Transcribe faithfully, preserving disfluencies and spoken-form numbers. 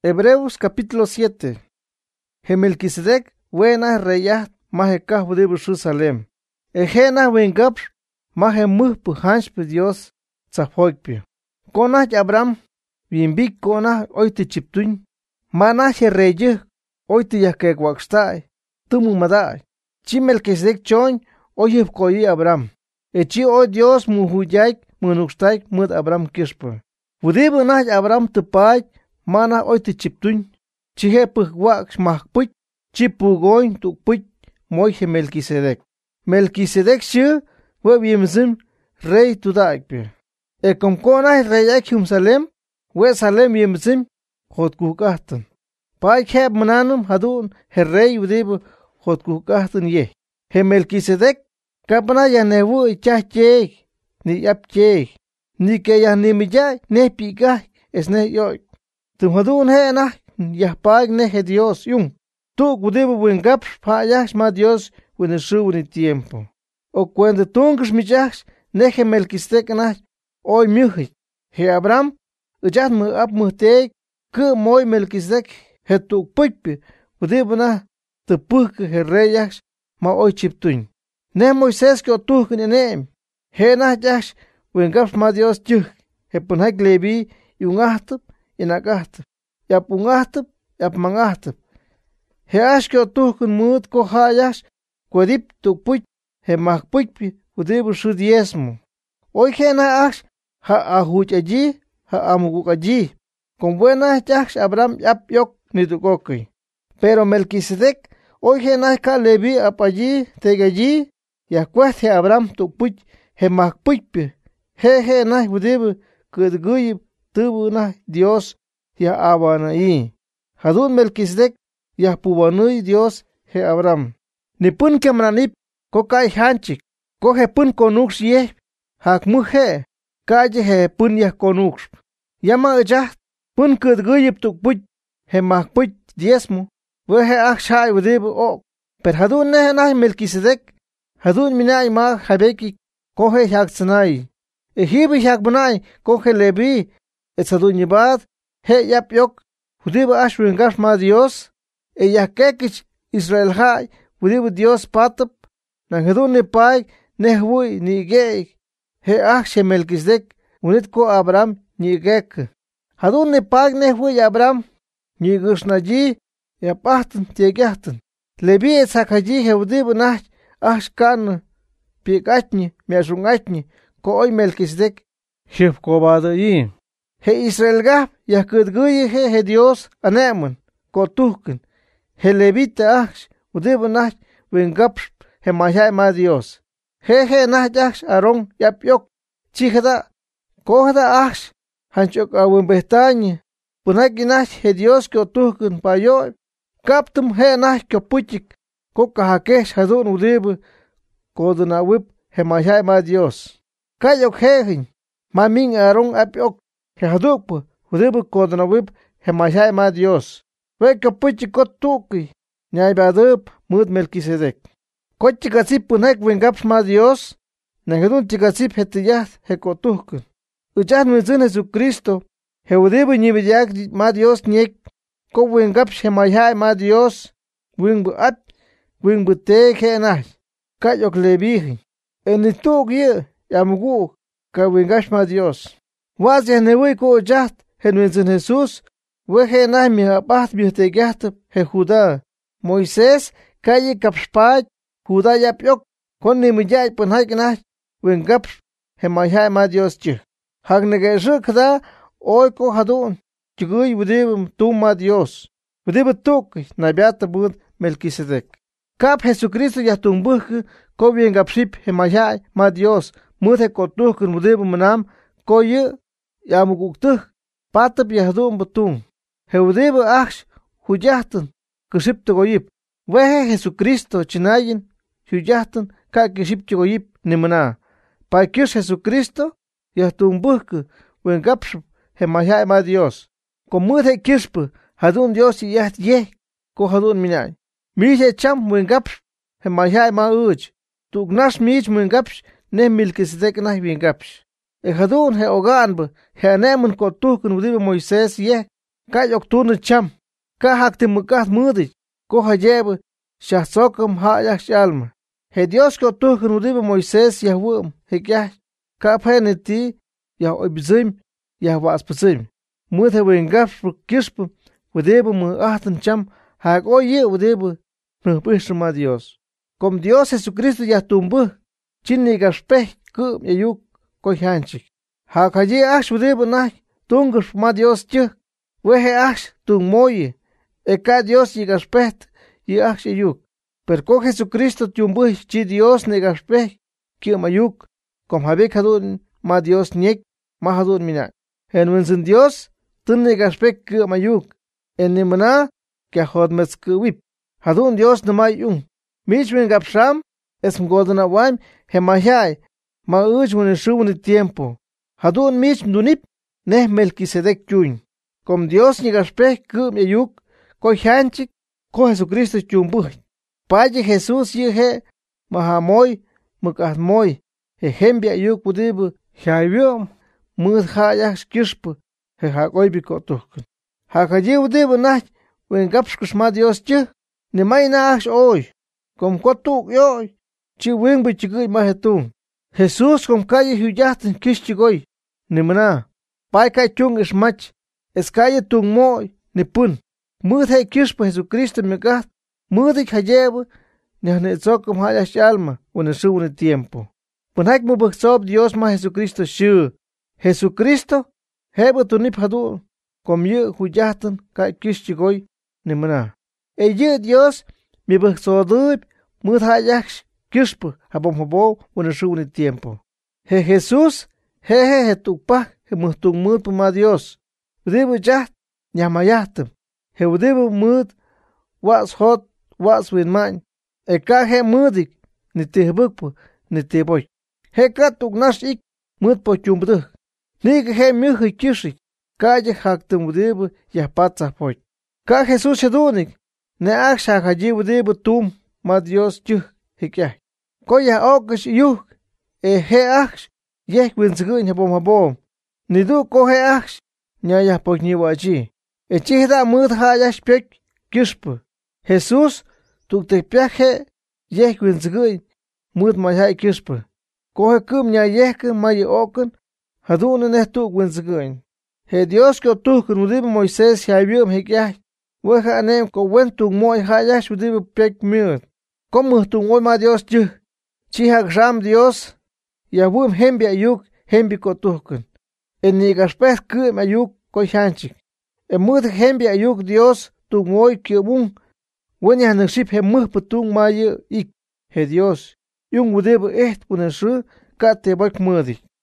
Hebreos capítulo siete. He Melquisedec wena reyat mahe kah wudibur Jerusalem. Ejena wengap mahe muhpu hanshpe Dios tzafoikpi. Konach Abraham wimbik konach oiti chiptuñ. Manach he reyeh oiti yahkek wakstai. Tumu madai. Chi Melquisedec choñ oyib koyi Abraham. Echi o Dios muhuyaik munuxtaik mud Abraham kishpa. Wudibur nach Abraham tupaik mana oiti chiptuñ. Chihe puh waks mahpuch. Chipugoin tukpuch moije Melquisedec. Melquisedec shi we yimzim rey tudaikpi. E kom konach reyak Jerusalem we Salem yimzim khotkukahtan. Paik heb mananum hadun he rey wudibur khotkukahtan ye. He Melquisedec kapana ya nevu ichah cheg ni yap cheg ni ke ya nimijay ne pikah esne yoy. Tum hadun he na ya paik ne he Dios yung. Tu wudibur wengap payash ma Dios wene shu wene tiempo. O cuando tungus michach ne he Melquisedec na oy muhit. He Abraham ujat mu ap muhteg ke moy Melquisedec he tu puchpi wudibur na te puhke he reyash ma oy chiptuñ. Ne Moisés que otuhken enem. He na jash wengap ma Dios chuh. He punhak levi yungahtub inagahtub. Yap ungahtub yap mangahtub. He ash que otuhken mut ko hayash kwadip tu puch he mahpuchpi wudibur shu diezmo. Oy he na ash ha ahuch allí ha amuguk allí. Con buena jash Abraham yap yok ni tukoki. Pero Melquisedec oy he na ka levi ap allí teg allí. Ya cueste Abraham tu puch he mahpuchpi. He he na wudibur kudguyib tubu na Dios ya abanai. Hadun Melquisedec ya pubanui Dios he Abraham. Ni pun kemranip ko kai hanchik. Ko he pun konux ye. Hak muhe. Kaje he pun ya konux. Yama ujah pun kudguyib tu puch he mahpuch diezmo. We he akshay wudibur ok. Per hadun ne na Melquisedec. Hadun minay ma habeki kohe hak tsanai. E hibi hak bunay kohe levi. Et hadun yibad he yap yok. Wudibur ash wengaf ma Dios. E yakekich Israel hay. Wudibur Dios patap. Nang hadun ni pay nehwui ni geik. He akshe Melquisedec. Unit ko Abraham ni gek. Hadun ni pay nehwui Abraham. Ni gushnaji. Yapahtan tiegahtan. Levi et sakaji he wudibur nach. Ash kan pikatni miashungatni ko oy Melquisedec shif kobada yi. He Israel gap ya kudguyi he he Dios anemun ko tuhkin. He levita ash wudibur nach wengap he mayhay ma Dios. He he nach ash aron yap yok chihda kohda ash hanchok awin behtañi. Punaki nach he Dios ko tuhkin payoy. Kaptum he nach ko puchik. Ko kahakesh hadun wudibur koduna wip he mayhay ma Dios. Kayok hehin mamin aron apiok he hadukpu wudibur koduna wip he mayhay ma Dios. Weka puchi kot tuki nyay badup mud Melquisedec. Kot chikasip punek wengaps ma Dios. Nangedun chikasip he tiyah he kotuhkun. Uchas mizun Jesucristo he wudibur nyibiyak ma Dios nyek. Ko wengaps he mayhay ma Dios. Wingbu at wing bute ke na kayok lebihi en ituk ye yamugu ka wingash ma Dios was ya newe ko jat en Jesus we he na mi apat bi te gat he Judá Moisés kaye kapspa Judá ya pyok kon ni mi jay pun hay na wingap he ma hay ma Dios chi hag ne ge shukda oy ko hadun chiguy wudibum tu ma Dios wudibum tuk na biata bud Melquisedec. Kap Jesucristo ya tumbuh ko bien gapship he mayhay ma Dios muthe kotuh kun wudibur manam ko ye yamuguktuh patap yahdum butung he wudibur aksh hujahtan kiship togoyip wehe Jesucristo chinayin hujahtan ka kiship togoyip nimana pa kish Jesucristo ya tumbuh wen gapship he mayhay ma Dios ko muthe kishp hadun Dios yaht ye ko hadun minay. Mise cham wengaps he mayhay ma uch. Tugnash mich wengaps ne Melquisedec na wengaps. E hadun he oganb he anemun ko tuhkun wudibur Moisés ye Ka yoktun cham. Ka hakti mukat mudik. Ko hayebe. Shahsokam hayak shalma. He Dios ko tuhkan udibe Moisés yahwum. He kya. Ka peneti. Yah obizim. Yah waspazim. Muthe wengaf kishp. Udebe mu ahtan cham. Hag oye udebe. Nuhbishma Dios. Como Dios Jesucristo ya tumbu. Chini gaspeh. Kum yayuk. Koy hanchik. Hag haye ash udebe nah. Tungush ma Dios chih. Wehe ash tung moye. Eka Dios y gaspet. Y ash yayuk. Perco Jesucristo tumbu. Chi Dios ne gaspeh. Kim ayuk. Como habek hadun ma Dios niek. Ma hadun minak. En wensen Dios. Tun ne gaspeh kim ayuk. En nimana. Que hod mezkuwip. Hadun Dios namay yung. Michwen gapsham. Es mgodana waim. Hemahai. Ma uch wene shuwene tiempo. Hadun mich mdunip. Neh Melquisedec chuin. Como Dios ni gaspeh kum yayuk. Koy hanchik. Ko Jesucristo chumbuj. Paye Jesús yehe. Mahamoy. Mukahmoy. Ejempia yuk udibu. Hayum. Mud hayak skishpu. He hagoy bikotukun. Hakaye udibu nah. Wen gapshkush ma Dios chih. Ni may naaksh oy. Kom kotuk yoy. Chi wing bichigay mahetun. Jesús kom kaye huyahtin kishchigoy. Ni mana. Pai kay chung ishmach. Es kaye tung moy. Ni pun. Mud hay kishpa Jesucristo megat. Mud ik hayeba. Ni hanetzokom hayash alma. Wane suwane tiempo. Punhak mo buksob Dios ma Jesucristo shu. Jesucristo. Heba tunip hadu. Kom ye huyahtin kay kishchigoy. Ni mana. E ye Dios. Mi buksodub. Mud hayaksh. Kishpa. Habom habo. Wane suwane tiempo. He Jesús. He he he tukpa. He muhtung mud pa ma Dios. Udibu jaht. Nyamayahtem. He udibu mud. Was hot. Was winman. E ka he mudik. Ni tihbukpa. Ni tiboy. He ka tuknash ik. Mud po chumbduk. Nig he myuhi kishik. Ka ye haktem udibu. Yahpatzah poy. Ka Jesús hedunik. Ne aksha haji udibu tum. Ma Dios chuh. Hikyah. Ko ya okish yuh. E he aksh. Yeh winsguin habom habom. Nidu ko he aksh. Nyaya poy niwaji. E chihda mud hayash pek. Kishpu. Jesús. Tuk te piaje. Yeh winsguin. Mud mayhay kishpu. Ko he kum nyayehke maye okun. Hadun neh tuk winsguin. He Dios ko tukun udibu Moisés haybiyum hikyah. Weha anem ko wen tuk moy hayash udibu pek mud. Como tung oy ma Dios juh. Chihak ram Dios. Yahwum hembi ayuk. Hembi ko tukun. En nigaspeh kum ayuk koy hanchik. En mud hembi ayuk Dios tung moy kiobun. Wen ya naship he muh putung maye ik. He Dios. Yung udibu echt puneshu. Ka te bak mudik.